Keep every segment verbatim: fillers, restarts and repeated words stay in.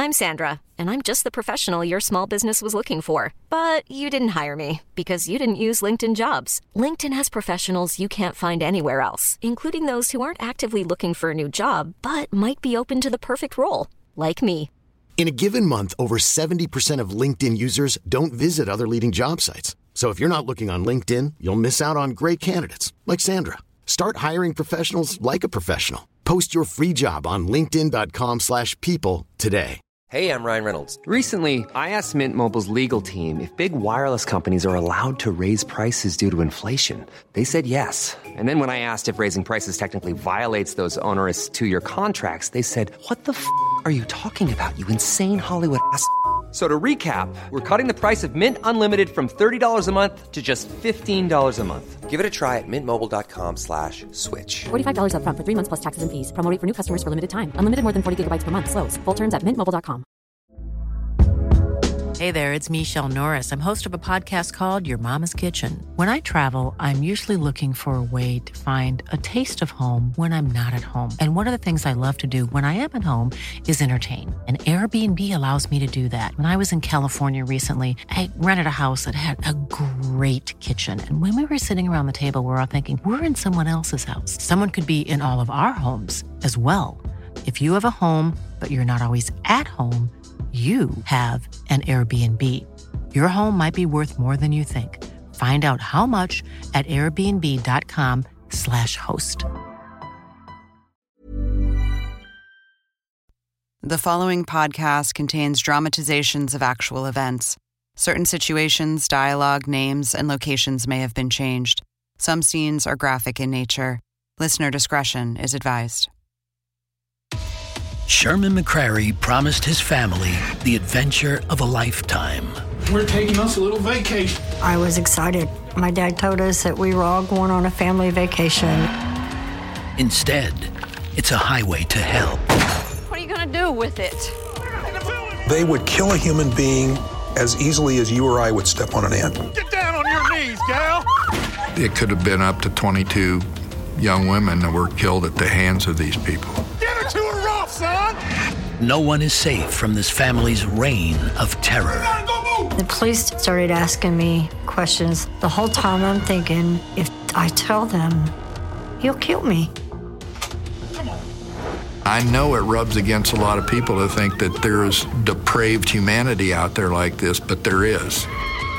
I'm Sandra, and I'm just the professional your small business was looking for. But you didn't hire me because you didn't use LinkedIn Jobs. LinkedIn has professionals you can't find anywhere else, including those who aren't actively looking for a new job, but might be open to the perfect role, like me. In a given month, over seventy percent of LinkedIn users don't visit other leading job sites. So if you're not looking on LinkedIn, you'll miss out on great candidates like Sandra. Start hiring professionals like a professional. Post your free job on linkedin dot com slash people today. Hey, I'm Ryan Reynolds. Recently, I asked Mint Mobile's legal team if big wireless companies are allowed to raise prices due to inflation. They said yes. And then when I asked if raising prices technically violates those onerous two-year contracts, they said, what the f*** are you talking about, you insane Hollywood ass f- So to recap, we're cutting the price of Mint Unlimited from thirty dollars a month to just fifteen dollars a month. Give it a try at mintmobile.com slash switch. forty-five dollars up front for three months plus taxes and fees. Promo rate for new customers for limited time. Unlimited more than forty gigabytes per month. Slows full terms at mint mobile dot com. Hey there, it's Michelle Norris. I'm host of a podcast called Your Mama's Kitchen. When I travel, I'm usually looking for a way to find a taste of home when I'm not at home. And one of the things I love to do when I am at home is entertain. And Airbnb allows me to do that. When I was in California recently, I rented a house that had a great kitchen. And when we were sitting around the table, we were all thinking, we're in someone else's house. Someone could be in all of our homes as well. If you have a home, but you're not always at home, you have an Airbnb. Your home might be worth more than you think. Find out how much at airbnb.com slash host. The following podcast contains dramatizations of actual events. Certain situations, dialogue, names, and locations may have been changed. Some scenes are graphic in nature. Listener discretion is advised. Sherman McCrary promised his family the adventure of a lifetime. We're taking us a little vacation. I was excited. My dad told us that we were all going on a family vacation. Instead, it's a highway to hell. What are you going to do with it? They would kill a human being as easily as you or I would step on an ant. Get down on your knees, gal! It could have been up to twenty-two young women that were killed at the hands of these people. Get her to her off, son! No one is safe from this family's reign of terror. The police started asking me questions. The whole time I'm thinking, if I tell them, he'll kill me. I know it rubs against a lot of people to think that there's depraved humanity out there like this, but there is.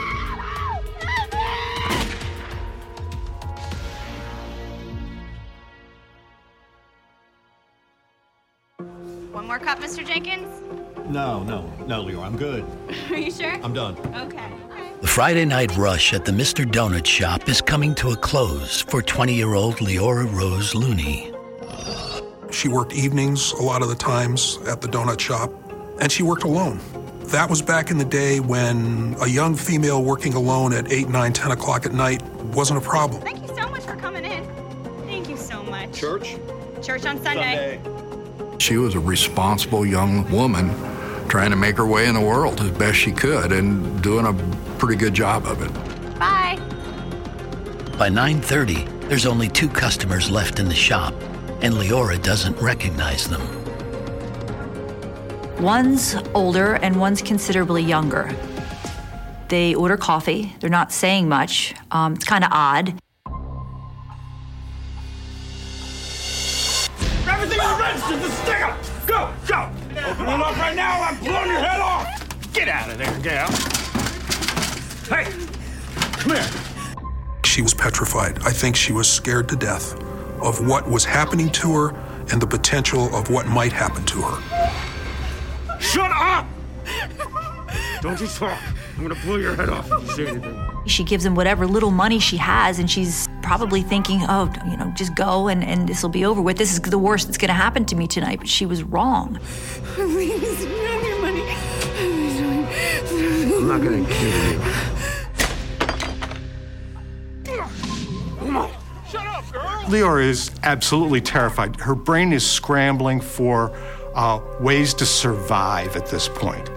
One more cup, Mister Jenkins? No, no, no, Leora, I'm good. Are you sure? I'm done. Okay. The Friday night rush at the Mister Donut Shop is coming to a close for twenty-year-old Leora Rose Looney. She worked evenings a lot of the times at the donut shop, and she worked alone. That was back in the day when a young female working alone at eight, nine, ten o'clock at night wasn't a problem. Thank you so much for coming in. Thank you so much. Church? Church on Sunday. Sunday. She was a responsible young woman trying to make her way in the world as best she could and doing a pretty good job of it. Bye. By nine thirty, there's only two customers left in the shop, and Leora doesn't recognize them. One's older and one's considerably younger. They order coffee. They're not saying much. Um, it's kind of odd. Everything in the register, just stick up! Go, go! Open it up right now, I'm blowing your head off! Get out of there, gal! Hey, come here. She was petrified. I think she was scared to death of what was happening to her and the potential of what might happen to her. Shut up! Don't you talk. I'm gonna blow your head off if you say anything. She gives him whatever little money she has, and she's probably thinking, oh, you know, just go and, and this will be over with. This is the worst that's gonna happen to me tonight. But she was wrong. Please, have your money. I'm not gonna kill you. Come on. Shut up, girl! Leora is absolutely terrified. Her brain is scrambling for uh, ways to survive at this point.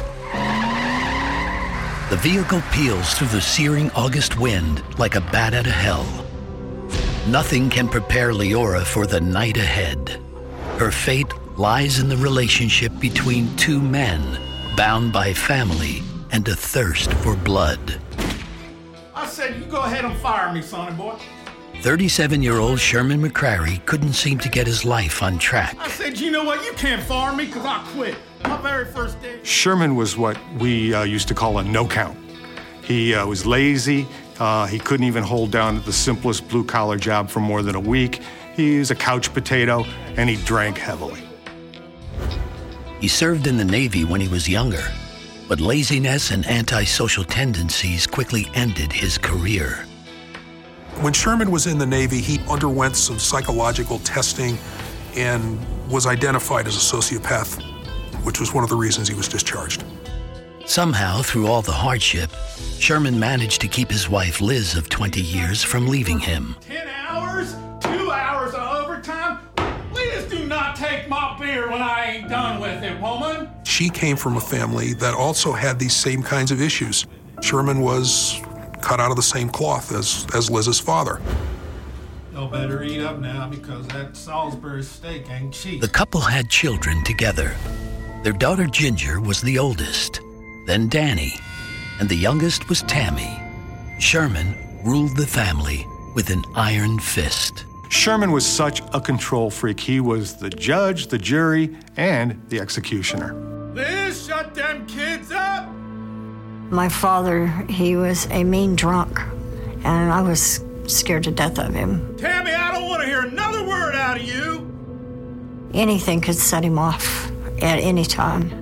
The vehicle peels through the searing August wind like a bat out of hell. Nothing can prepare Leora for the night ahead. Her fate lies in the relationship between two men bound by family and a thirst for blood. I said, you go ahead and fire me, sonny boy. thirty-seven-year-old Sherman McCrary couldn't seem to get his life on track. I said, you know what? You can't fire me because I quit. My very first day. Sherman was what we uh, used to call a no-count. He uh, was lazy. Uh, he couldn't even hold down the simplest blue-collar job for more than a week. He was a couch potato, and he drank heavily. He served in the Navy when he was younger, but laziness and antisocial tendencies quickly ended his career. When Sherman was in the Navy, he underwent some psychological testing and was identified as a sociopath, which was one of the reasons he was discharged. Somehow, through all the hardship, Sherman managed to keep his wife, Liz, of twenty years, from leaving him. Ten hours? Two hours of overtime? Please do not take my beer when I ain't done with it, woman. She came from a family that also had these same kinds of issues. Sherman was cut out of the same cloth as, as Liz's father. Y'all better eat up now because that Salisbury steak ain't cheap. The couple had children together. Their daughter Ginger was the oldest, then Danny, and the youngest was Tammy. Sherman ruled the family with an iron fist. Sherman was such a control freak. He was the judge, the jury, and the executioner. Liz, shut them kids up! My father, he was a mean drunk, and I was scared to death of him. Tammy, I don't want to hear another word out of you! Anything could set him off at any time.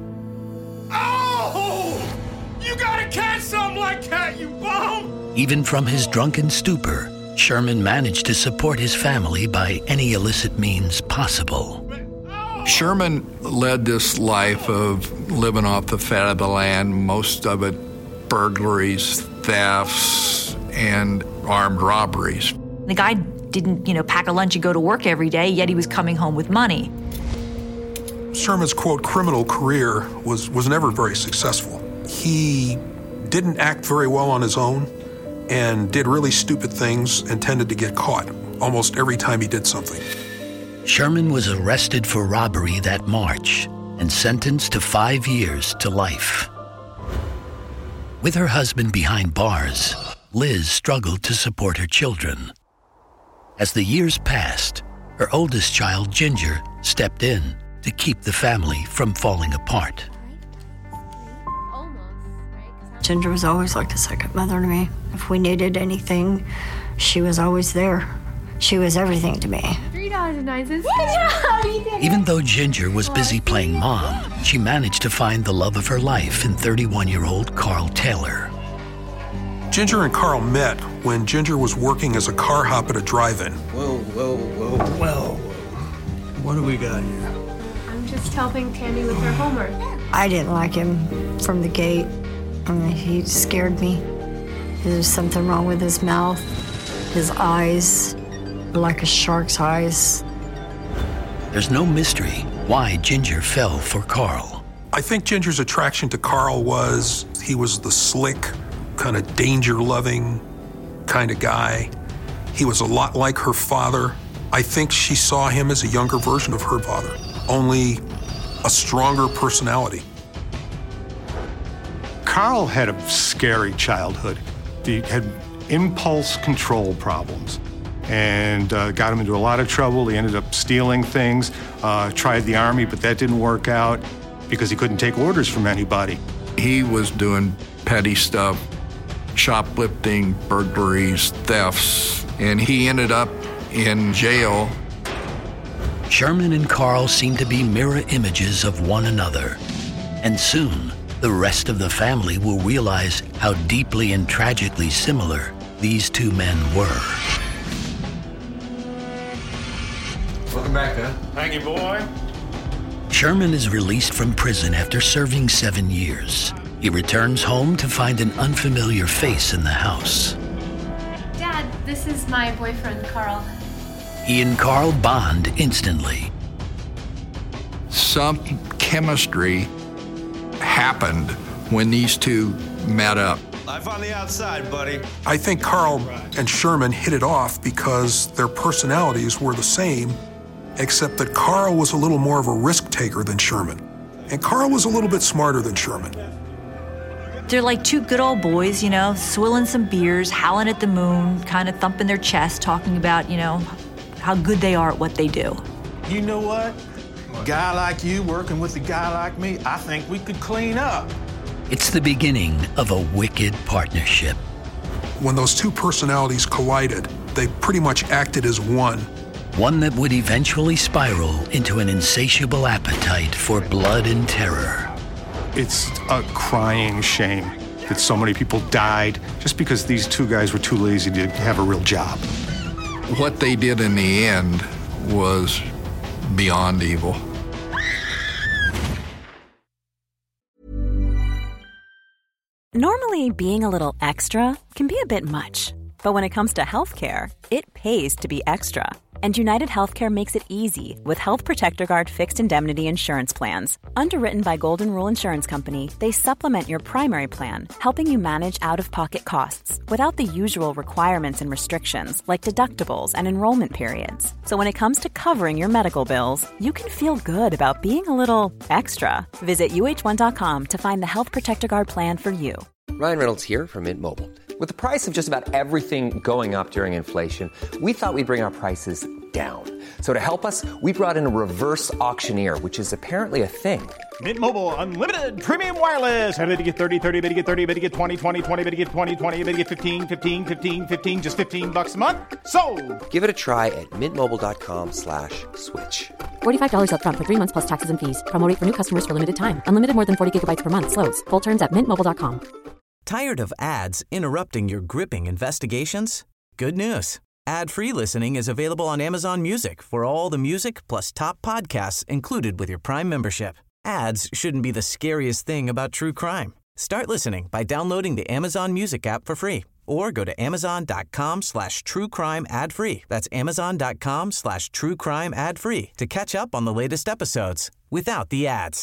Oh! You gotta catch something like that, you bum! Even from his drunken stupor, Sherman managed to support his family by any illicit means possible. Sherman led this life of living off the fat of the land, most of it burglaries, thefts, and armed robberies. The guy didn't, you know, pack a lunch and go to work every day, yet he was coming home with money. Sherman's, quote, criminal career was, was never very successful. He didn't act very well on his own and did really stupid things and tended to get caught almost every time he did something. Sherman was arrested for robbery that March and sentenced to five years to life. With her husband behind bars, Liz struggled to support her children. As the years passed, her oldest child, Ginger, stepped in to keep the family from falling apart. Ginger was always like a second mother to me. If we needed anything, she was always there. She was everything to me. three dollars and nine cents. Good job! You did it. Even though Ginger was busy playing mom, she managed to find the love of her life in thirty-one-year-old Carl Taylor. Ginger and Carl met when Ginger was working as a car hop at a drive-in. Whoa, whoa, whoa, whoa. What do we got here? I'm just helping Tammy with her homework. I didn't like him from the gate. I mean, he scared me. There was something wrong with his mouth, his eyes, like a shark's eyes. There's no mystery why Ginger fell for Carl. I think Ginger's attraction to Carl was he was the slick, kind of danger-loving kind of guy. He was a lot like her father. I think she saw him as a younger version of her father, only a stronger personality. Carl had a scary childhood. He had impulse control problems and uh, got him into a lot of trouble. He ended up stealing things, uh, tried the Army, but that didn't work out because he couldn't take orders from anybody. He was doing petty stuff, shoplifting, burglaries, thefts, and he ended up in jail. Sherman and Carl seemed to be mirror images of one another, and soon the rest of the family will realize how deeply and tragically similar these two men were. Welcome back, huh? Thank you, boy. Sherman is released from prison after serving seven years. He returns home to find an unfamiliar face in the house. Dad, this is my boyfriend, Carl. He and Carl bond instantly. Some chemistry happened when these two met up. Life on the outside, buddy. I think Carl and Sherman hit it off because their personalities were the same except that Carl was a little more of a risk taker than Sherman. And Carl was a little bit smarter than Sherman. They're like two good old boys, you know, swilling some beers, howling at the moon, kind of thumping their chest, talking about, you know, how good they are at what they do. You know what? A guy like you working with a guy like me, I think we could clean up. It's the beginning of a wicked partnership. When those two personalities collided, they pretty much acted as one. One that would eventually spiral into an insatiable appetite for blood and terror. It's a crying shame that so many people died just because these two guys were too lazy to have a real job. What they did in the end was beyond evil. Normally, being a little extra can be a bit much. But when it comes to healthcare, it pays to be extra. And United Healthcare makes it easy with Health Protector Guard fixed indemnity insurance plans. Underwritten by Golden Rule Insurance Company, they supplement your primary plan, helping you manage out-of-pocket costs without the usual requirements and restrictions like deductibles and enrollment periods. So when it comes to covering your medical bills, you can feel good about being a little extra. Visit U H one dot com to find the Health Protector Guard plan for you. Ryan Reynolds here from Mint Mobile. With the price of just about everything going up during inflation, we thought we'd bring our prices down. So to help us, we brought in a reverse auctioneer, which is apparently a thing. Mint Mobile Unlimited Premium Wireless. How to get thirty, thirty, how to get thirty, how to get twenty, twenty, twenty, how to get twenty, twenty, how to get fifteen, fifteen, fifteen, fifteen, just fifteen bucks a month? Sold! Give it a try at mintmobile.com slash switch. forty-five dollars up front for three months plus taxes and fees. Promo rate for new customers for limited time. Unlimited more than forty gigabytes per month. Slows full terms at mint mobile dot com. Tired of ads interrupting your gripping investigations? Good news. Ad-free listening is available on Amazon Music for all the music plus top podcasts included with your Prime membership. Ads shouldn't be the scariest thing about true crime. Start listening by downloading the Amazon Music app for free or go to amazon.com slash true crime ad free. That's amazon.com slash true crime ad free to catch up on the latest episodes without the ads.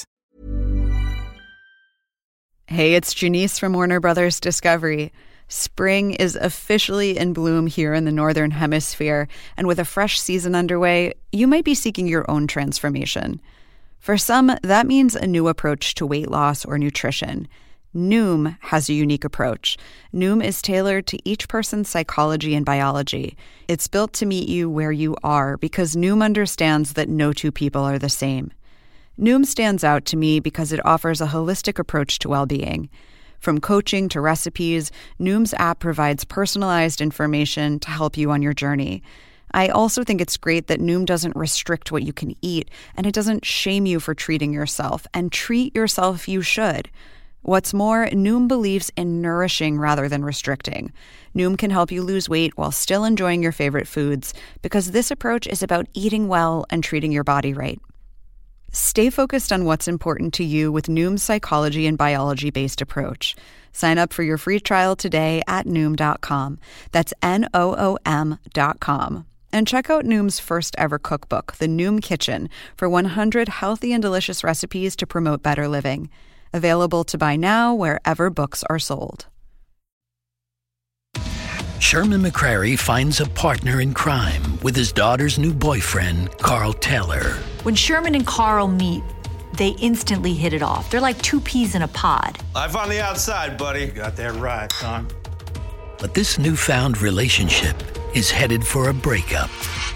Hey, it's Janice from Warner Brothers Discovery. Spring is officially in bloom here in the Northern Hemisphere, and with a fresh season underway, you might be seeking your own transformation. For some, that means a new approach to weight loss or nutrition. Noom has a unique approach. Noom is tailored to each person's psychology and biology. It's built to meet you where you are because Noom understands that no two people are the same. Noom stands out to me because it offers a holistic approach to well-being. From coaching to recipes, Noom's app provides personalized information to help you on your journey. I also think it's great that Noom doesn't restrict what you can eat, and it doesn't shame you for treating yourself, and treat yourself you should. What's more, Noom believes in nourishing rather than restricting. Noom can help you lose weight while still enjoying your favorite foods, because this approach is about eating well and treating your body right. Stay focused on what's important to you with Noom's psychology and biology-based approach. Sign up for your free trial today at Noom dot com. That's N O O M dot com. And check out Noom's first ever cookbook, The Noom Kitchen, for one hundred healthy and delicious recipes to promote better living. Available to buy now wherever books are sold. Sherman McCrary finds a partner in crime with his daughter's new boyfriend, Carl Taylor. When Sherman and Carl meet, they instantly hit it off. They're like two peas in a pod. Life on the outside, buddy. You got that right, son. But this newfound relationship is headed for a breakup.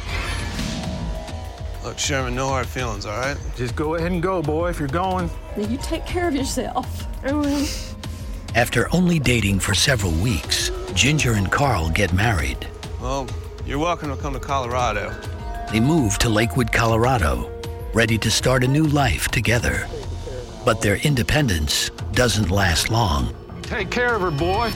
Look, Sherman, no hard feelings, all right? Just go ahead and go, boy, if you're going. You take care of yourself. I will. After only dating for several weeks, Ginger and Carl get married. Well, you're welcome to come to Colorado. They move to Lakewood, Colorado, ready to start a new life together. But their independence doesn't last long. Take care of her, boy.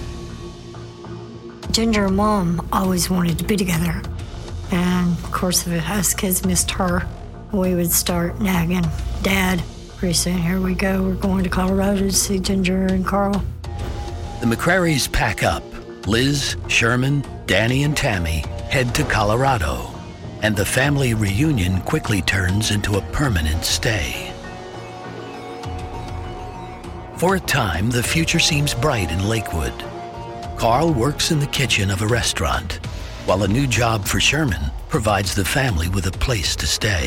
Ginger and Mom always wanted to be together. And, of course, if us kids missed her, we would start nagging. Dad, pretty soon, here we go. We're going to Colorado to see Ginger and Carl. The McCrarys pack up. Liz, Sherman, Danny, and Tammy head to Colorado. And the family reunion quickly turns into a permanent stay. For a time, the future seems bright in Lakewood. Carl works in the kitchen of a restaurant, while a new job for Sherman provides the family with a place to stay.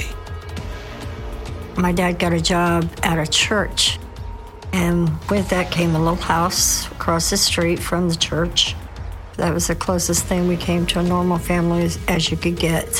My dad got a job at a church, and with that came a little house across the street from the church. That was the closest thing we came to a normal family as, as you could get.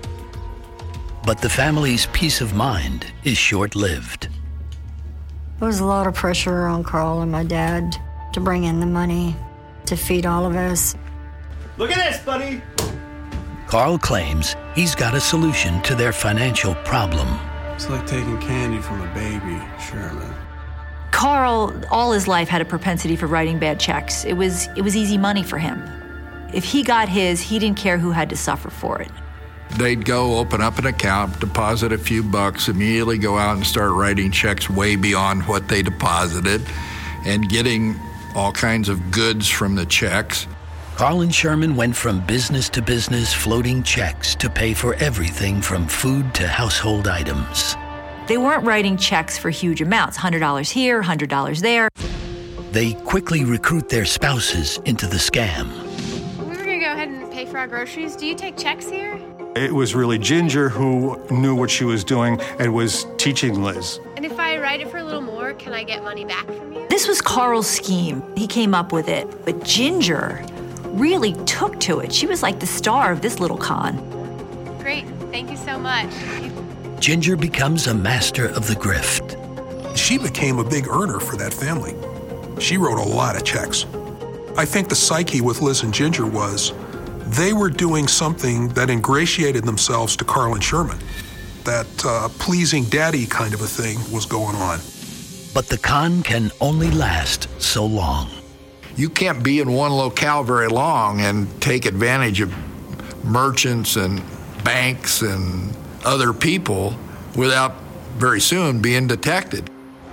But the family's peace of mind is short-lived. There was a lot of pressure on Carl and my dad to bring in the money to feed all of us. Look at this, buddy. Carl claims he's got a solution to their financial problem. It's like taking candy from a baby, Sherman. Carl, all his life, had a propensity for writing bad checks. It was, it was easy money for him. If he got his, he didn't care who had to suffer for it. They'd go open up an account, deposit a few bucks, immediately go out and start writing checks way beyond what they deposited and getting all kinds of goods from the checks. Carl and Sherman went from business to business floating checks to pay for everything from food to household items. They weren't writing checks for huge amounts, one hundred dollars here, one hundred dollars there. They quickly recruit their spouses into the scam. We were gonna go ahead and pay for our groceries. Do you take checks here? It was really Ginger who knew what she was doing and was teaching Liz. And if I write it for a little more, can I get money back from you? This was Carl's scheme. He came up with it. But Ginger really took to it. She was like the star of this little con. Great. Thank you so much. Ginger becomes a master of the grift. She became a big earner for that family. She wrote a lot of checks. I think the psyche with Liz and Ginger was they were doing something that ingratiated themselves to Carl and Sherman. That uh, pleasing daddy kind of a thing was going on. But the con can only last so long. You can't be in one locale very long and take advantage of merchants and banks and other people without very soon being detected.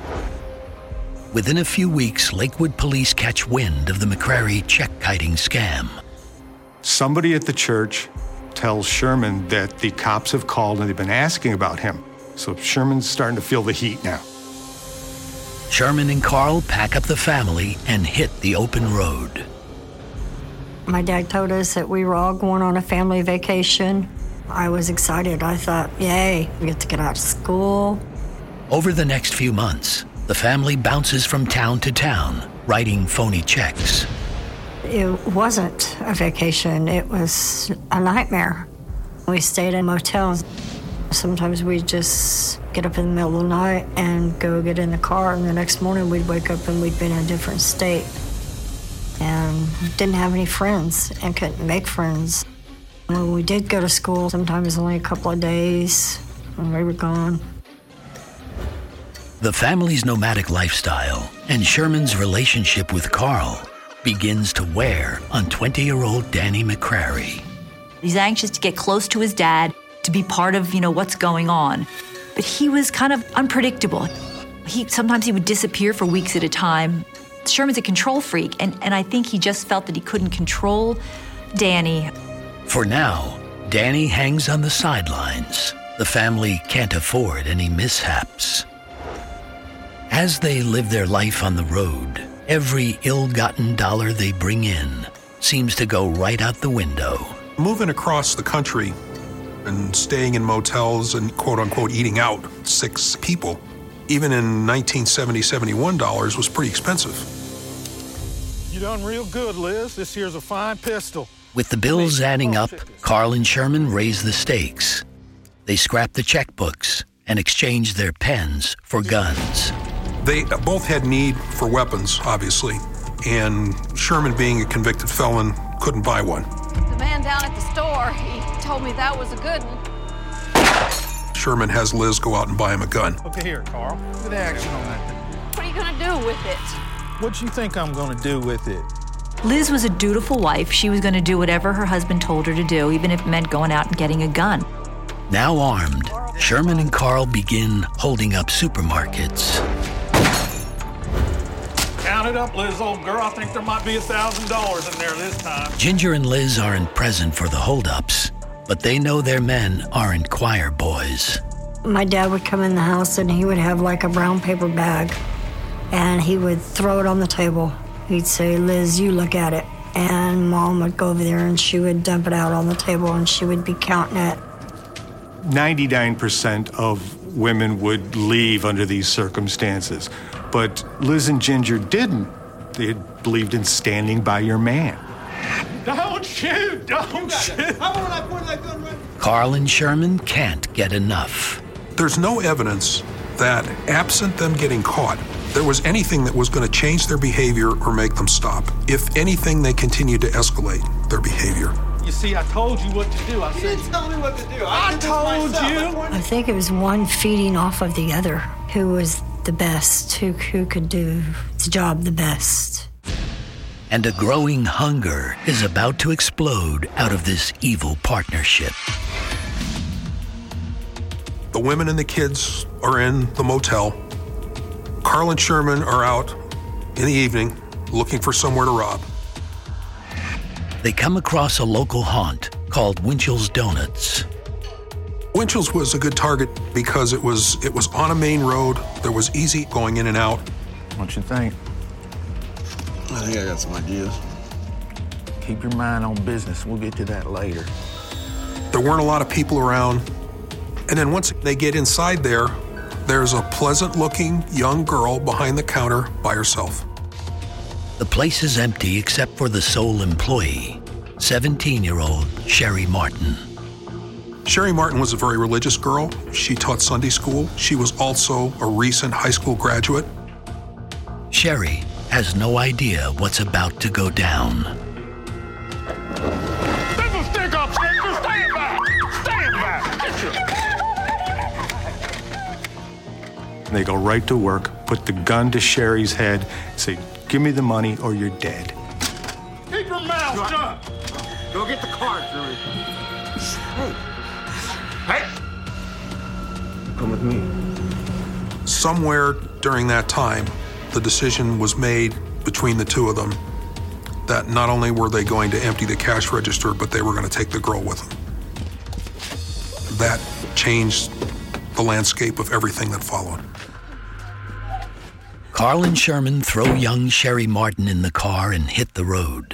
Within a few weeks, Lakewood police catch wind of the McCrary check-kiting scam. Somebody at the church tells Sherman that the cops have called and they've been asking about him. So Sherman's starting to feel the heat now. Sherman and Carl pack up the family and hit the open road. My dad told us that we were all going on a family vacation. I was excited. I thought, yay, we get to get out of school. Over the next few months, the family bounces from town to town, writing phony checks. It wasn't a vacation. It was a nightmare. We stayed in motels. Sometimes we'd just get up in the middle of the night and go get in the car, and the next morning we'd wake up and we'd been in a different state. And didn't have any friends and couldn't make friends. When we did go to school, sometimes only a couple of days when we were gone. The family's nomadic lifestyle and Sherman's relationship with Carl begins to wear on twenty-year-old Danny McCrary. He's anxious to get close to his dad, to be part of, you know, what's going on. But he was kind of unpredictable. He sometimes he would disappear for weeks at a time. Sherman's a control freak, and, and I think he just felt that he couldn't control Danny. For now, Danny hangs on the sidelines. The family can't afford any mishaps. As they live their life on the road, every ill-gotten dollar they bring in seems to go right out the window. Moving across the country and staying in motels and quote-unquote eating out, six people, even in nineteen seventy, seventy-one dollars was pretty expensive. You done real good, Liz. This here's a fine pistol. With the bills adding up, Carl and Sherman raise the stakes. They scrap the checkbooks and exchange their pens for guns. They both had need for weapons, obviously, and Sherman, being a convicted felon, couldn't buy one. The man down at the store, he told me that was a good one. Sherman has Liz go out and buy him a gun. Okay, here, Carl. Get action on that thing. What are you gonna do with it? What you think I'm gonna do with it? Liz was a dutiful wife. She was going to do whatever her husband told her to do, even if it meant going out and getting a gun. Now armed, Sherman and Carl begin holding up supermarkets. Count it up, Liz, old girl. I think there might be a thousand dollars in there this time. Ginger and Liz aren't present for the holdups, but they know their men aren't choir boys. My dad would come in the house and he would have like a brown paper bag, and he would throw it on the table. He'd say, Liz, you look at it. And Mom would go over there and she would dump it out on the table and she would be counting it. ninety-nine percent of women would leave under these circumstances. But Liz and Ginger didn't. They had believed in standing by your man. Don't shoot! Don't shoot! Carl and Sherman can't get enough. There's no evidence that, absent them getting caught, there was anything that was going to change their behavior or make them stop. If anything, they continued to escalate their behavior. You see, I told you what to do. I said, you didn't tell me what to do. I, I told you. I think it was one feeding off of the other. Who was the best? Who, who could do the job the best? And a growing hunger is about to explode out of this evil partnership. The women and the kids are in the motel. Carl and Sherman are out in the evening looking for somewhere to rob. They come across a local haunt called Winchell's Donuts. Winchell's was a good target because it was it was on a main road. There was easy going in and out. What you think? I think I got some ideas. Keep your mind on business. We'll get to that later. There weren't a lot of people around. And then once they get inside there, there's a pleasant-looking young girl behind the counter by herself. The place is empty except for the sole employee, seventeen-year-old Sherry Martin. Sherry Martin was a very religious girl. She taught Sunday school. She was also a recent high school graduate. Sherry has no idea what's about to go down. This is stick up, Ginger. Stand back. Stand back. And they go right to work, put the gun to Sherry's head, say, give me the money or you're dead. Keep your mouth shut. Go get the card, Sherry. Hey. Hey. Come with me. Somewhere during that time, the decision was made between the two of them that not only were they going to empty the cash register, but they were going to take the girl with them. That changed the landscape of everything that followed. Carl and Sherman throw young Sherry Martin in the car and hit the road.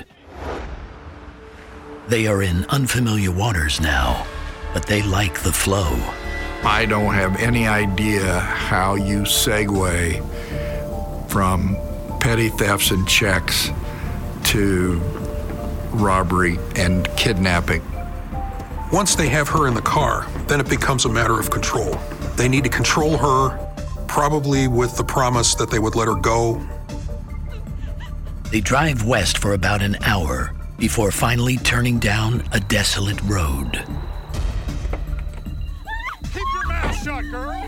They are in unfamiliar waters now, but they like the flow. I don't have any idea how you segue from petty thefts and checks to robbery and kidnapping. Once they have her in the car, then it becomes a matter of control. They need to control her, probably with the promise that they would let her go. They drive west for about an hour before finally turning down a desolate road. Keep your mouth shut, girl.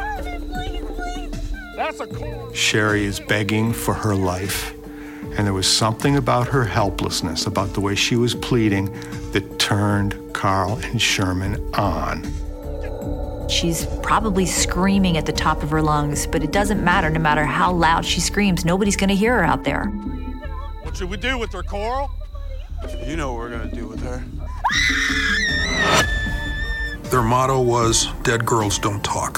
That's a call. Sherry is begging for her life. And there was something about her helplessness, about the way she was pleading, that turned Carl and Sherman on. She's probably screaming at the top of her lungs, but it doesn't matter. No matter how loud she screams, nobody's going to hear her out there. What should we do with her, Coral? You know what we're going to do with her. Their motto was, dead girls don't talk.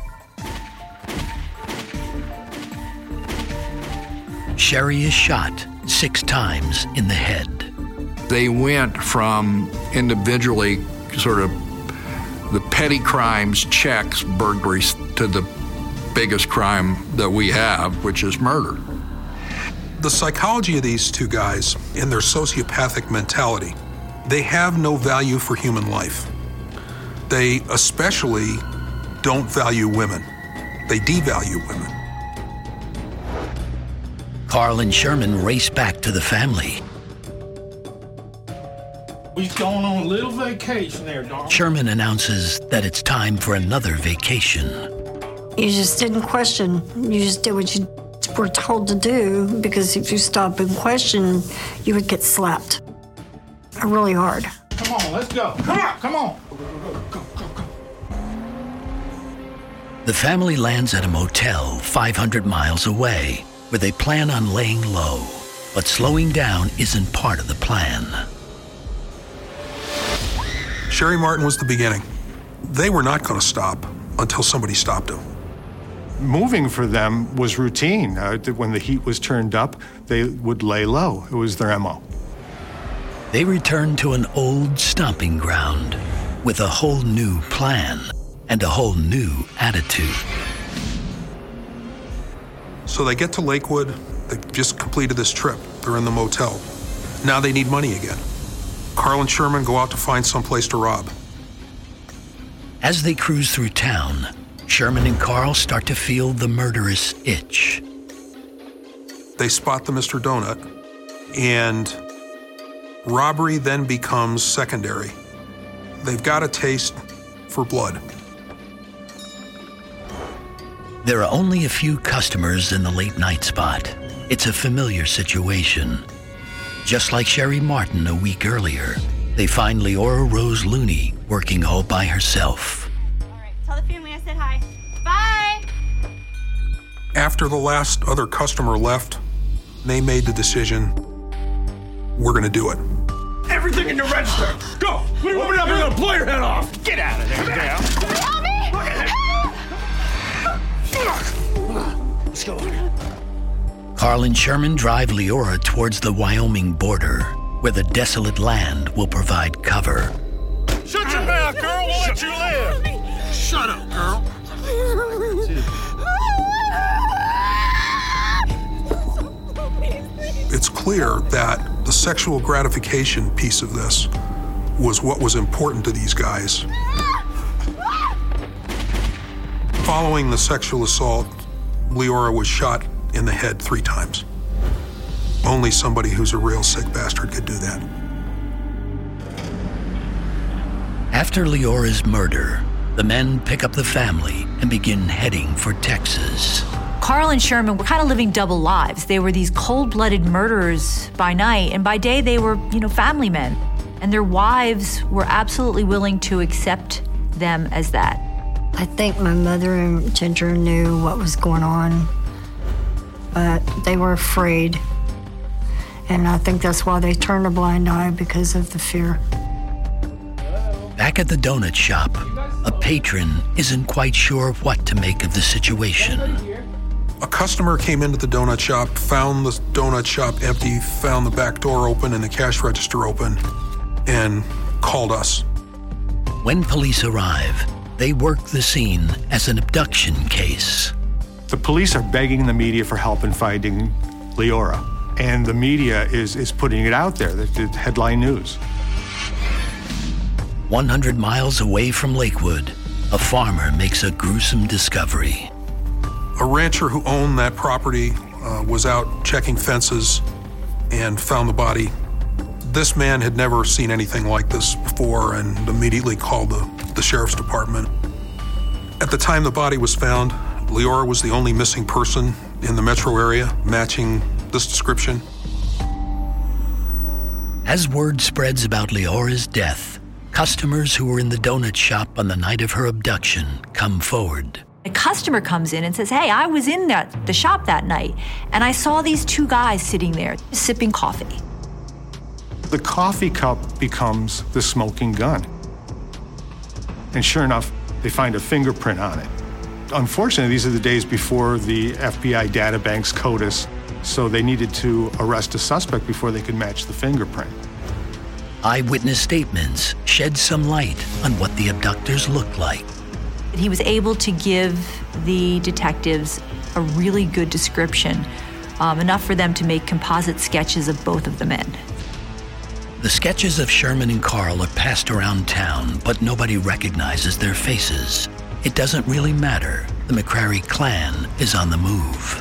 Sherry is shot six times in the head. They went from individually sort of the petty crimes, checks, burglaries, to the biggest crime that we have, which is murder. The psychology of these two guys and their sociopathic mentality, they have no value for human life. They especially don't value women. They devalue women. Carl and Sherman race back to the family. We're going on a little vacation there, darling. Sherman announces that it's time for another vacation. You just didn't question. You just did what you were told to do, because if you stopped and questioned, you would get slapped really hard. Come on, let's go. Come on, come on. Go, go, go, go. The family lands at a motel five hundred miles away, where they plan on laying low. But slowing down isn't part of the plan. Sherry Martin was the beginning. They were not going to stop until somebody stopped them. Moving for them was routine. Uh, when the heat was turned up, they would lay low. It was their M O. They return to an old stomping ground with a whole new plan and a whole new attitude. So they get to Lakewood. They just completed this trip. They're in the motel. Now they need money again. Carl and Sherman go out to find someplace to rob. As they cruise through town, Sherman and Carl start to feel the murderous itch. They spot the Mister Donut, and robbery then becomes secondary. They've got a taste for blood. There are only a few customers in the late night spot. It's a familiar situation. Just like Sherry Martin a week earlier, they find Leora Rose Looney working all by herself. All right, tell the family I said hi. Bye! After the last other customer left, they made the decision, we're gonna do it. Everything in your register. Go! What do you want me to do? I'm gonna blow your head off. Get out of there, gal. Help me! Let's go. Carl and Sherman drive Leora towards the Wyoming border, where the desolate land will provide cover. Shut your mouth, girl. We'll let you live. Shut up, girl. It's clear that the sexual gratification piece of this was what was important to these guys. Following the sexual assault, Leora was shot in the head three times. Only somebody who's a real sick bastard could do that. After Leora's murder, the men pick up the family and begin heading for Texas. Carl and Sherman were kind of living double lives. They were these cold-blooded murderers by night, and by day they were, you know, family men. And their wives were absolutely willing to accept them as that. I think my mother and Ginger knew what was going on, but they were afraid. And I think that's why they turned a blind eye, because of the fear. Back at the donut shop, a patron isn't quite sure what to make of the situation. A customer came into the donut shop, found the donut shop empty, found the back door open and the cash register open, and called us. When police arrive, they work the scene as an abduction case. The police are begging the media for help in finding Leora, and the media is, is putting it out there, the, the headline news. one hundred miles away from Lakewood, a farmer makes a gruesome discovery. A rancher who owned that property uh, was out checking fences and found the body. This man had never seen anything like this before and immediately called the, the sheriff's department. At the time the body was found, Leora was the only missing person in the metro area matching this description. As word spreads about Leora's death, customers who were in the donut shop on the night of her abduction come forward. A customer comes in and says, hey, I was in that, the shop that night, and I saw these two guys sitting there sipping coffee. The coffee cup becomes the smoking gun. And sure enough, they find a fingerprint on it. Unfortunately, these are the days before the F B I databanks CODIS, so they needed to arrest a suspect before they could match the fingerprint. Eyewitness statements shed some light on what the abductors looked like. He was able to give the detectives a really good description, um, enough for them to make composite sketches of both of the men. The sketches of Sherman and Carl are passed around town, but nobody recognizes their faces. It doesn't really matter. The McCrary clan is on the move.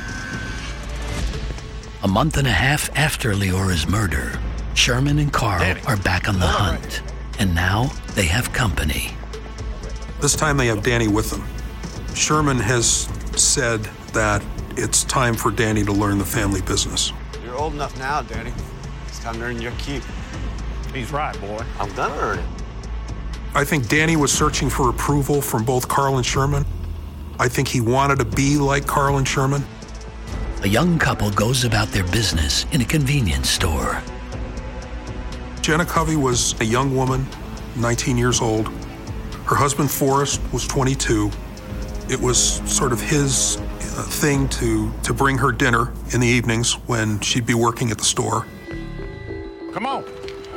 A month and a half after Leora's murder, Sherman and Carl Danny. are back on the All hunt, right. and now they have company. This time they have Danny with them. Sherman has said that it's time for Danny to learn the family business. You're old enough now, Danny. It's time to earn your keep. He's right, boy. I'm gonna earn it. I think Danny was searching for approval from both Carl and Sherman. I think he wanted to be like Carl and Sherman. A young couple goes about their business in a convenience store. Jenna Covey was a young woman, nineteen years old. Her husband, Forrest, was twenty-two. It was sort of his uh, thing to, to bring her dinner in the evenings when she'd be working at the store. Come on.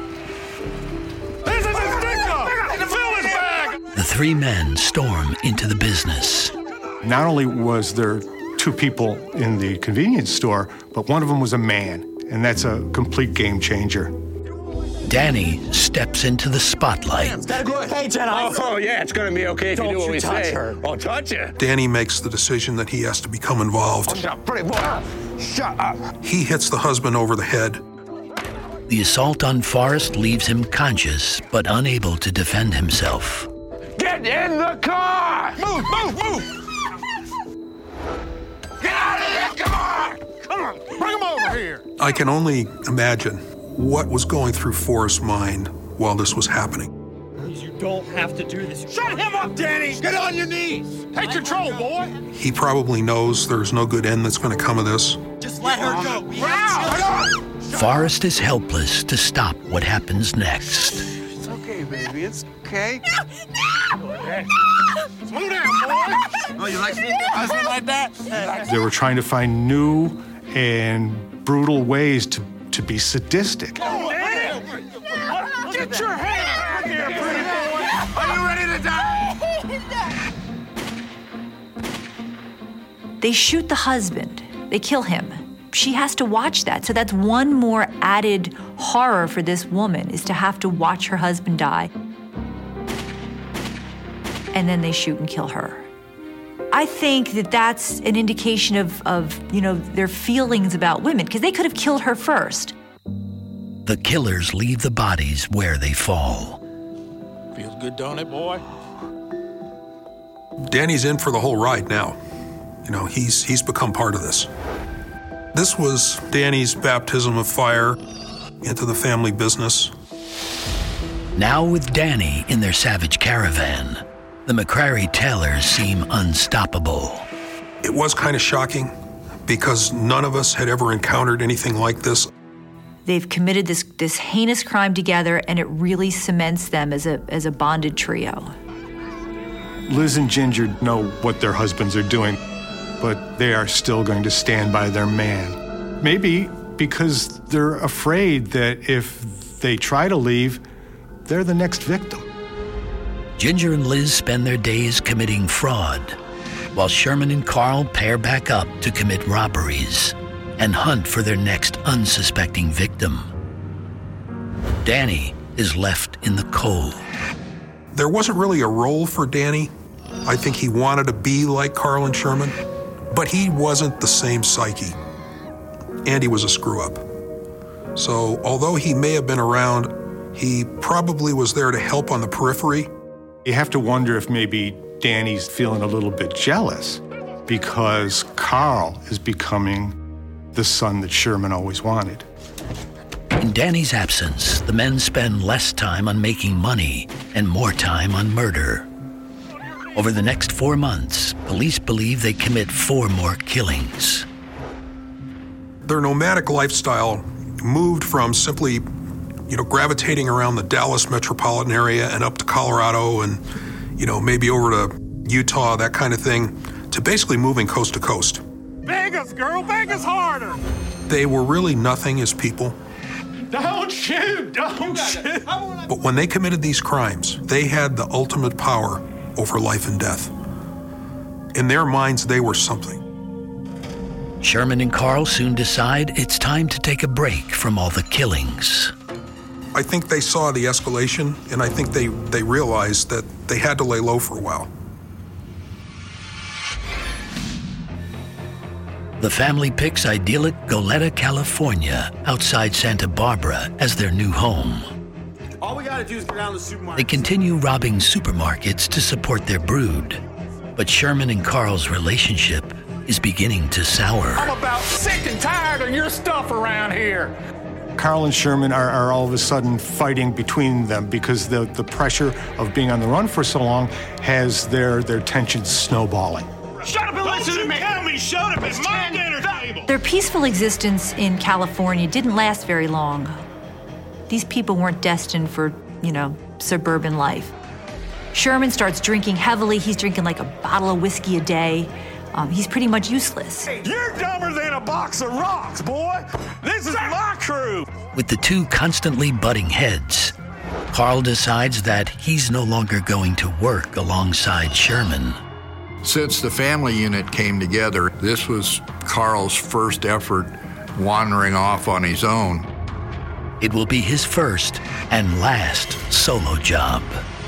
three men storm into the business. Not only was there two people in the convenience store, but one of them was a man, and that's a complete game changer. Danny steps into the spotlight. Hey, Jen, oh, oh, yeah, it's going to be okay if Don't you do what you we touch say. Her. Oh, touch her. Danny makes the decision that he has to become involved. Shut up. Shut up. He hits the husband over the head. The assault on Forrest leaves him conscious, but unable to defend himself. Get in the car! Move, move, move! Get out of here! Come on! Come on! Bring him over here! I can only imagine what was going through Forrest's mind while this was happening. You don't have to do this. Shut him up, Danny! Get on your knees! Take control, boy! He probably knows there's no good end that's going to come of this. Just let her go. Wow! Forrest is helpless to stop what happens next. It's okay, baby. It's okay. Slow down, boy! Oh, you like me? Husband like that? They were trying to find new and brutal ways to, to be sadistic. Oh, get your hand out here, pretty boy! Are you ready to die? They shoot the husband. They kill him. She has to watch that. So that's one more added horror for this woman, is to have to watch her husband die. And then they shoot and kill her. I think that that's an indication of, of you know, their feelings about women, because they could have killed her first. The killers leave the bodies where they fall. Feels good, don't it, boy? Danny's in for the whole ride now. You know, he's he's become part of this. This was Danny's baptism of fire into the family business. Now with Danny in their savage caravan, the McCrary Taylors seem unstoppable. It was kind of shocking because none of us had ever encountered anything like this. They've committed this, this heinous crime together, and it really cements them as a, as a bonded trio. Liz and Ginger know what their husbands are doing, but they are still going to stand by their man. Maybe because they're afraid that if they try to leave, they're the next victim. Ginger and Liz spend their days committing fraud, while Sherman and Carl pair back up to commit robberies and hunt for their next unsuspecting victim. Danny is left in the cold. There wasn't really a role for Danny. I think he wanted to be like Carl and Sherman, but he wasn't the same psyche. Andy was a screw-up. So although he may have been around, he probably was there to help on the periphery. You have to wonder if maybe Danny's feeling a little bit jealous because Carl is becoming the son that Sherman always wanted. In Danny's absence, the men spend less time on making money and more time on murder. Over the next four months, police believe they commit four more killings. Their nomadic lifestyle moved from simply, you know, gravitating around the Dallas metropolitan area and up to Colorado and, you know, maybe over to Utah, that kind of thing, to basically moving coast to coast. Vegas, girl, Vegas harder! They were really nothing as people. Don't shoot, don't shoot! But when they committed these crimes, they had the ultimate power over life and death. In their minds, they were something. Sherman and Carl soon decide it's time to take a break from all the killings. I think they saw the escalation, and I think they, they realized that they had to lay low for a while. The family picks idyllic Goleta, California, outside Santa Barbara, as their new home. All we gotta do is go down to the supermarket. They continue robbing supermarkets to support their brood. But Sherman and Carl's relationship is beginning to sour. I'm about sick and tired of your stuff around here. Carl and Sherman are, are all of a sudden fighting between them because the, the pressure of being on the run for so long has their, their tensions snowballing. Shut up and listen to me! Tell me, shut up, it's my dinner table! Their peaceful existence in California didn't last very long. These people weren't destined for, you know, suburban life. Sherman starts drinking heavily. He's drinking like a bottle of whiskey a day. Um, he's pretty much useless. You're dumber than a box of rocks, boy! This is my crew! With the two constantly butting heads, Carl decides that he's no longer going to work alongside Sherman. Since the family unit came together, this was Carl's first effort wandering off on his own. It will be his first and last solo job.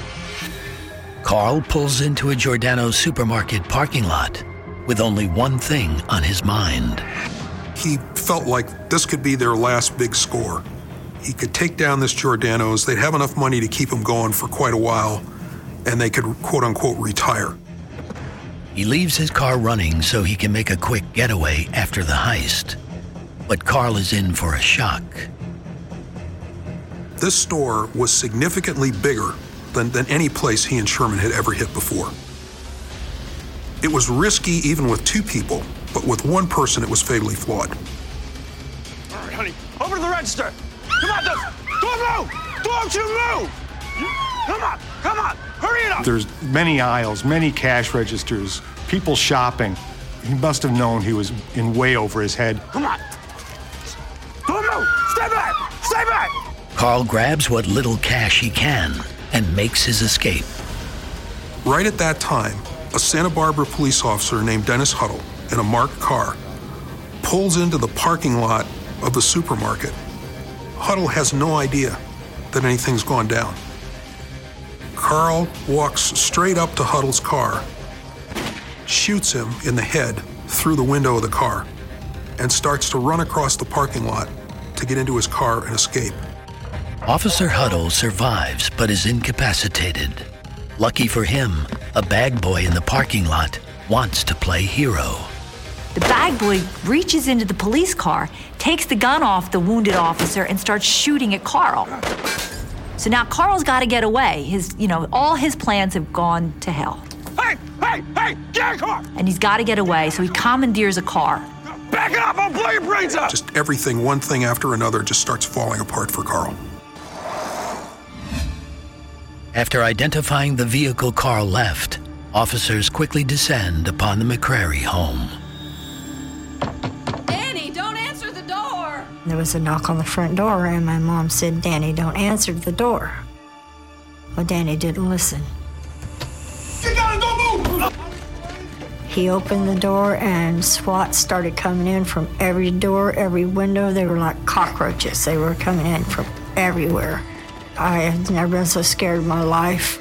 Carl pulls into a Giordano's supermarket parking lot with only one thing on his mind. He felt like this could be their last big score. He could take down this Giordano's, they'd have enough money to keep him going for quite a while, and they could quote-unquote retire. He leaves his car running so he can make a quick getaway after the heist. But Carl is in for a shock. This store was significantly bigger than, than any place he and Sherman had ever hit before. It was risky even with two people, but with one person it was fatally flawed. All right, honey, over to the register. Come on, don't, don't move! Don't you move! You, come on, come on, hurry it up! There's many aisles, many cash registers, people shopping. He must have known he was in way over his head. Come on! Don't move! Stay back! Stay back! Carl grabs what little cash he can and makes his escape. Right at that time, a Santa Barbara police officer named Dennis Huddle in a marked car pulls into the parking lot of the supermarket. Huddle has no idea that anything's gone down. Carl walks straight up to Huddle's car, shoots him in the head through the window of the car, and starts to run across the parking lot to get into his car and escape. Officer Huddle survives but is incapacitated. Lucky for him, a bag boy in the parking lot wants to play hero. The bag boy reaches into the police car, takes the gun off the wounded officer, and starts shooting at Carl. So now Carl's got to get away. His, you know, all his plans have gone to hell. Hey, hey, hey, get a car! And he's got to get away, so he commandeers a car. Back up, I'll blow your brains out! Just everything, one thing after another, just starts falling apart for Carl. After identifying the vehicle Carl left, officers quickly descend upon the McCrary home. Danny, don't answer the door! There was a knock on the front door, and my mom said, Danny, don't answer the door. Well, Danny didn't listen. You gotta go move! He opened the door, and SWAT started coming in from every door, every window. They were like cockroaches. They were coming in from everywhere. I had never been so scared in my life.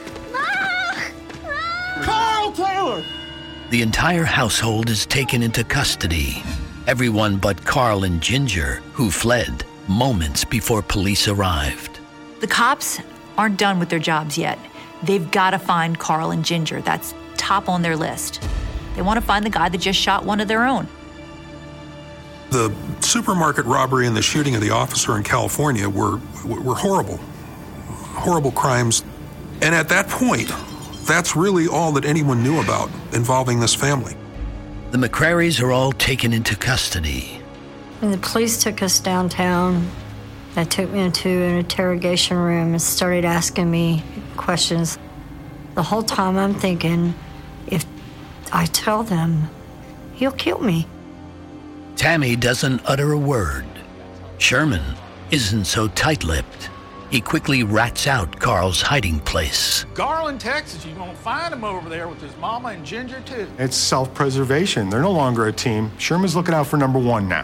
Carl Taylor! The entire household is taken into custody. Everyone but Carl and Ginger, who fled moments before police arrived. The cops aren't done with their jobs yet. They've got to find Carl and Ginger. That's top on their list. They want to find the guy that just shot one of their own. The supermarket robbery and the shooting of the officer in California were were horrible. Horrible crimes. And at that point, that's really all that anyone knew about involving this family. The McCrarys are all taken into custody. And the police took us downtown. They took me into an interrogation room and started asking me questions. The whole time I'm thinking, if I tell them, he'll kill me. Tammy doesn't utter a word. Sherman isn't so tight-lipped. He quickly rats out Carl's hiding place. Garland, Texas, you're going to find him over there with his mama and Ginger, too. It's self-preservation. They're no longer a team. Sherman's looking out for number one now.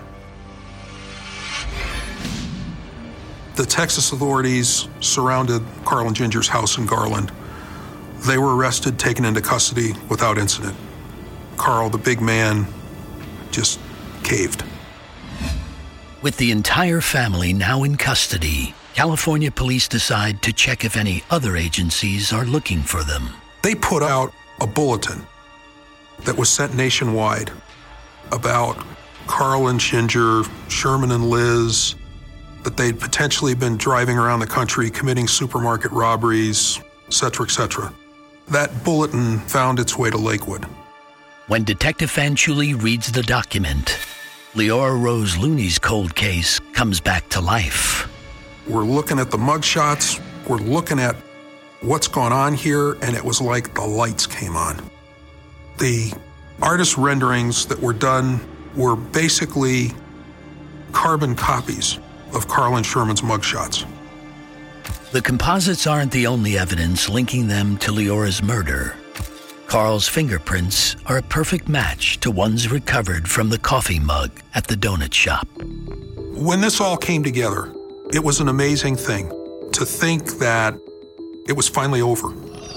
The Texas authorities surrounded Carl and Ginger's house in Garland. They were arrested, taken into custody without incident. Carl, the big man, just caved. With the entire family now in custody, California police decide to check if any other agencies are looking for them. They put out a bulletin that was sent nationwide about Carl and Ginger, Sherman and Liz, that they'd potentially been driving around the country committing supermarket robberies, et cetera, et cetera. That bulletin found its way to Lakewood. When Detective Fanchuli reads the document, Leora Rose Looney's cold case comes back to life. We're looking at the mugshots, we're looking at what's going on here, and it was like the lights came on. The artist renderings that were done were basically carbon copies of Carl and Sherman's mugshots. The composites aren't the only evidence linking them to Leora's murder. Carl's fingerprints are a perfect match to ones recovered from the coffee mug at the donut shop. When this all came together, it was an amazing thing to think that it was finally over.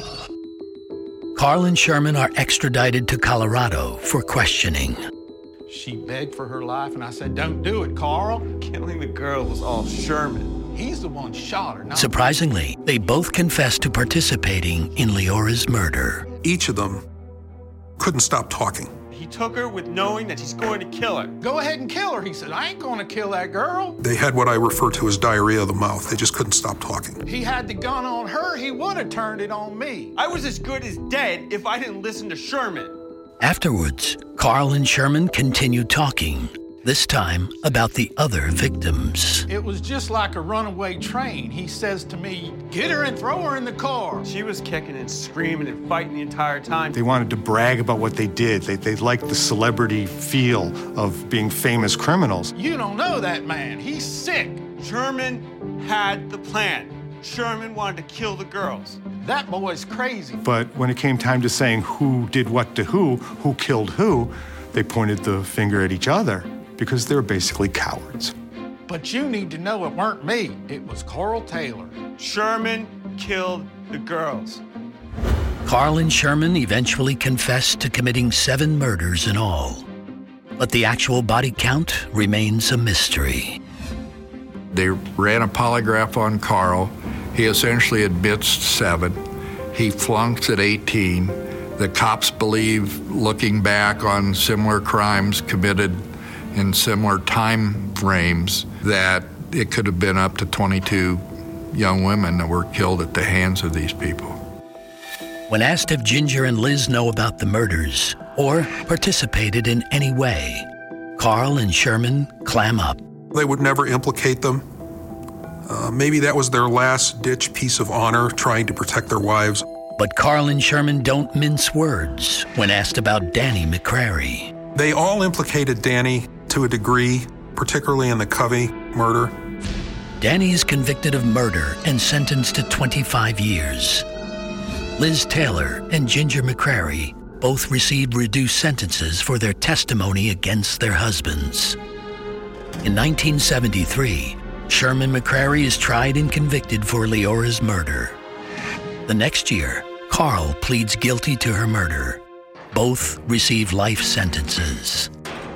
Carl and Sherman are extradited to Colorado for questioning. She begged for her life, and I said, don't do it, Carl. Killing the girl was all Sherman. He's the one shot her. Not Surprisingly, they both confessed to participating in Leora's murder. Each of them couldn't stop talking. He took her with knowing that he's going to kill her. Go ahead and kill her, he said. I ain't going to kill that girl. They had what I refer to as diarrhea of the mouth. They just couldn't stop talking. He had the gun on her. He would have turned it on me. I was as good as dead if I didn't listen to Sherman. Afterwards, Carl and Sherman continued talking, this time about the other victims. It was just like a runaway train. He says to me, get her and throw her in the car. She was kicking and screaming and fighting the entire time. They wanted to brag about what they did. They, they liked the celebrity feel of being famous criminals. You don't know that man. He's sick. Sherman had the plan. Sherman wanted to kill the girls. That boy's crazy. But when it came time to saying who did what to who, who killed who, they pointed the finger at each other because they're basically cowards. But you need to know it weren't me. It was Carl Taylor. Sherman killed the girls. Carl and Sherman eventually confessed to committing seven murders in all. But the actual body count remains a mystery. They ran a polygraph on Carl. He essentially admits seven. He flunks at eighteen. The cops believe, looking back on similar crimes committed in similar time frames, that it could have been up to twenty-two young women that were killed at the hands of these people. When asked if Ginger and Liz know about the murders or participated in any way, Carl and Sherman clam up. They would never implicate them. Uh, maybe that was their last-ditch piece of honor, trying to protect their wives. But Carl and Sherman don't mince words when asked about Danny McCrary. They all implicated Danny to a degree, particularly in the Covey murder. Danny is convicted of murder and sentenced to twenty-five years. Liz Taylor and Ginger McCrary both received reduced sentences for their testimony against their husbands. In nineteen seventy-three, Sherman McCrary is tried and convicted for Leora's murder. The next year, Carl pleads guilty to her murder. Both receive life sentences.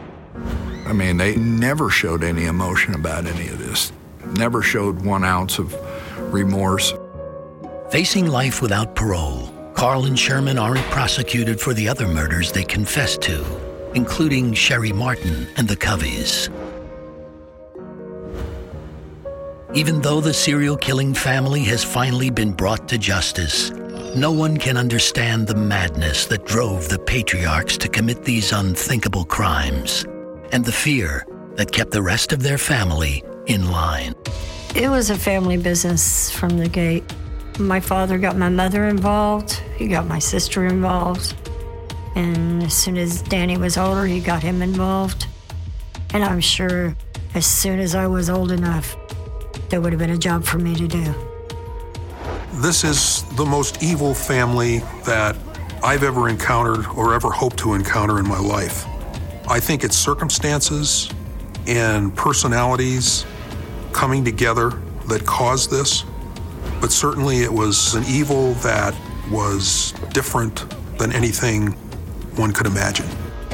I mean, they never showed any emotion about any of this. Never showed one ounce of remorse. Facing life without parole, Carl and Sherman aren't prosecuted for the other murders they confessed to, including Sherry Martin and the Coveys. Even though the serial killing family has finally been brought to justice, no one can understand the madness that drove the patriarchs to commit these unthinkable crimes, and the fear that kept the rest of their family in line. It was a family business from the gate. My father got my mother involved. He got my sister involved. And as soon as Danny was older, he got him involved. And I'm sure as soon as I was old enough, there would have been a job for me to do. This is the most evil family that I've ever encountered or ever hoped to encounter in my life. I think it's circumstances and personalities coming together that caused this, but certainly it was an evil that was different than anything one could imagine.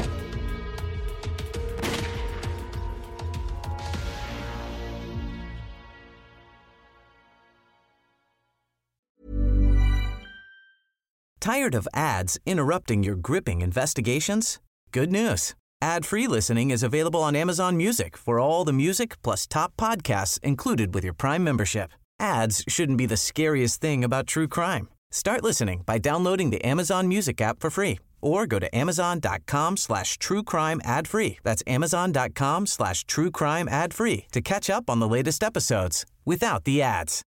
Tired of ads interrupting your gripping investigations? Good news. Ad-free listening is available on Amazon Music for all the music plus top podcasts included with your Prime membership. Ads shouldn't be the scariest thing about true crime. Start listening by downloading the Amazon Music app for free or go to amazon.com slash true crime ad free. That's amazon.com slash true crime ad free to catch up on the latest episodes without the ads.